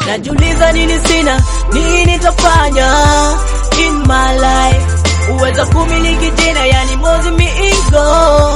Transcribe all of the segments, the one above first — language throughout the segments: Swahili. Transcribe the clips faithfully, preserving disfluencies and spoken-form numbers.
Najiuliza nini sina, nini nitafanya in my life uweza kumiliki tena, yani mozi miigo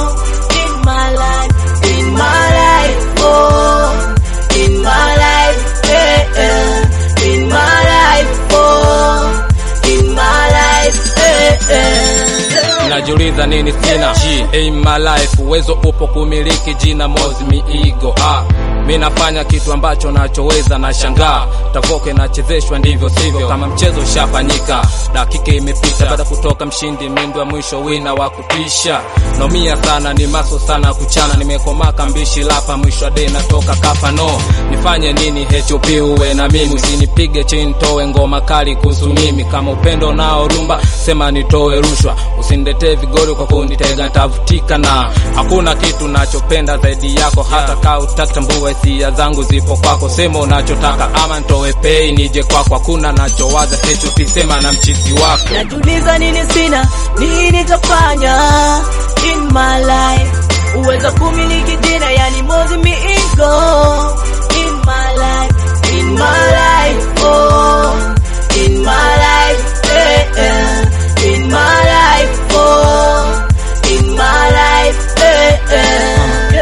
in my life, in my life, oh, in my life, eh, eh, in my life, oh, in my life, eh, eh. Najiuliza nini sina, G in my life uwezo upo kumiliki jina mozi miigo. Ah, mimi nafanya kitu ambacho nachoweza, na shangaa takoke nachezeshwa ndivyo sivyo, kama mchezo ushafanyika, dakika imepita baada kutoka mshindi, mimi wa mwisho wina wa kutisha. Naumia sana, ni maso sana kuchana, nimekomaka mbishi lapa mwisho day natoka kafa. No, nifanye nini H O P uwe na mimi, usinipige chini toe ngoma kali kuhusu mimi, kama upendo nao rumba sema nitoe rushwa, usinilete vigori kwa kunitega nitavutika, na hakuna kitu nachopenda zaidi yako, hata kama utakitambua hisia zangu zipo kwako, sema unachotaka ama nitoe pay nije kwako, hakuna nachowaza H O P sema na mchizi wako. Najiuliza nini sina, nini nitafanya in my life uweza kumiliki tena, yani mozi miigo in my life, in my life, oh, in my life, eh, eh, in my life, oh, in my life, eh, eh.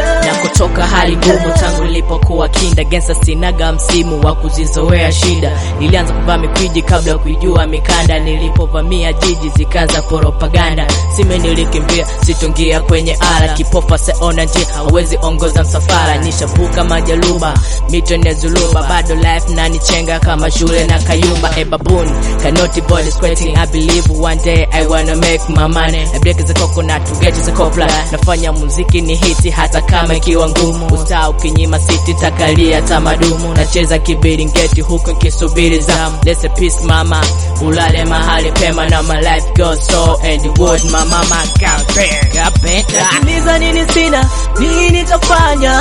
Kutoka hali ngumu tangu nilipokuwa kinda, gensa sinaga msimu wa kuzizoea shida, nilianza kuvaa mikwiji kabla ya kujua mikanda, nilipovamia jiji zikaanza propaganda, sime nilikimbia situngia kwenye ala, kipofa seona njia hawezi ongoza msafara, nishavuka majaluba mito nezuluba, bado life na nichenga kama shule na kayumba, a baboon cannot body squatting, I believe one day I wanna make my money, I break the coconut to get the copla, nafanya muziki ni hiti hata kama ikiwa ngumu, usta ukinyima city takalia tamadumu, nacheza kibiringeti huku nkisubiri zamu, let's a peace mama ulale mahali pema, na my life goes so and wood my mama got better. Najiuliza nini sina, nini nitafanya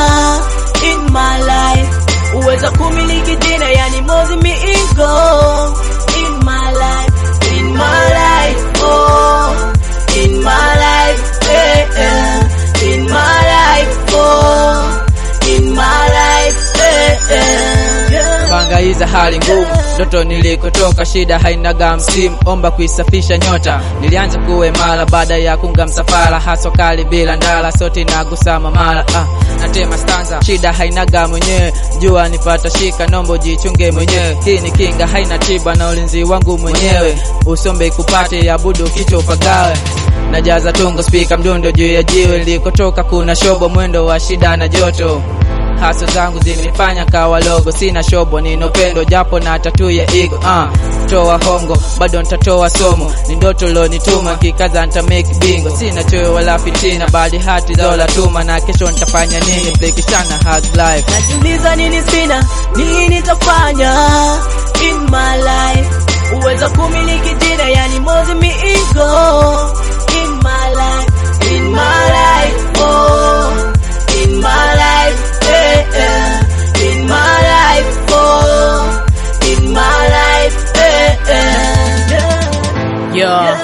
in my life uweza kumiliki tena, yani mozi miigo in my life, in my life, oh, in my life, eh, eh, in my life, oh, in my life, eh, eh, Bangaiza hali ngumu, ndoto nilikotoka, shida hainaga msimu, omba kuisafisha nyota, nilianza kuwe mala baada ya kunga msafara, haso kali bila ndala, sote nagusama mala, ah, natema stanza, shida hainaga mwenyewe, jua nipata shika, nombo jichunge mwenyewe, hii ni kinga haina tiba na ulinzi wangu mwenyewe, usombe kupate abudu kicho upagawe, najaza tungo speaker mdundo juu ya jiwe, nilikotoka kuna shobo mwendo wa shida na joto, haso zangu zinifanya kawa logo, sina shobo nino pendo japo na tatu ya ego, ah, toa hongo bado nitatoa somo, ni ndoto lo nituma kikaza nita make bingo, sina choyo wala fitina bali hati zola tuma, na kesho nitafanya nini play sana hard life. Najiuliza nini sina, nini nitafanya in my life uweza kumiliki tena, yani mozi miigo in my life, in my life, oh, in my life, eh, eh, in my life, oh, in my life, eh, eh, yeah.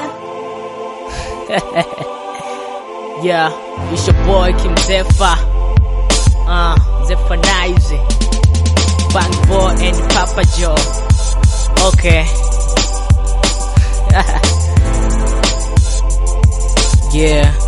Yeah, it's your boy Kim Zephyr, uh, Zephyr Nice, Bang Boy and Papa Joe, okay. Yeah.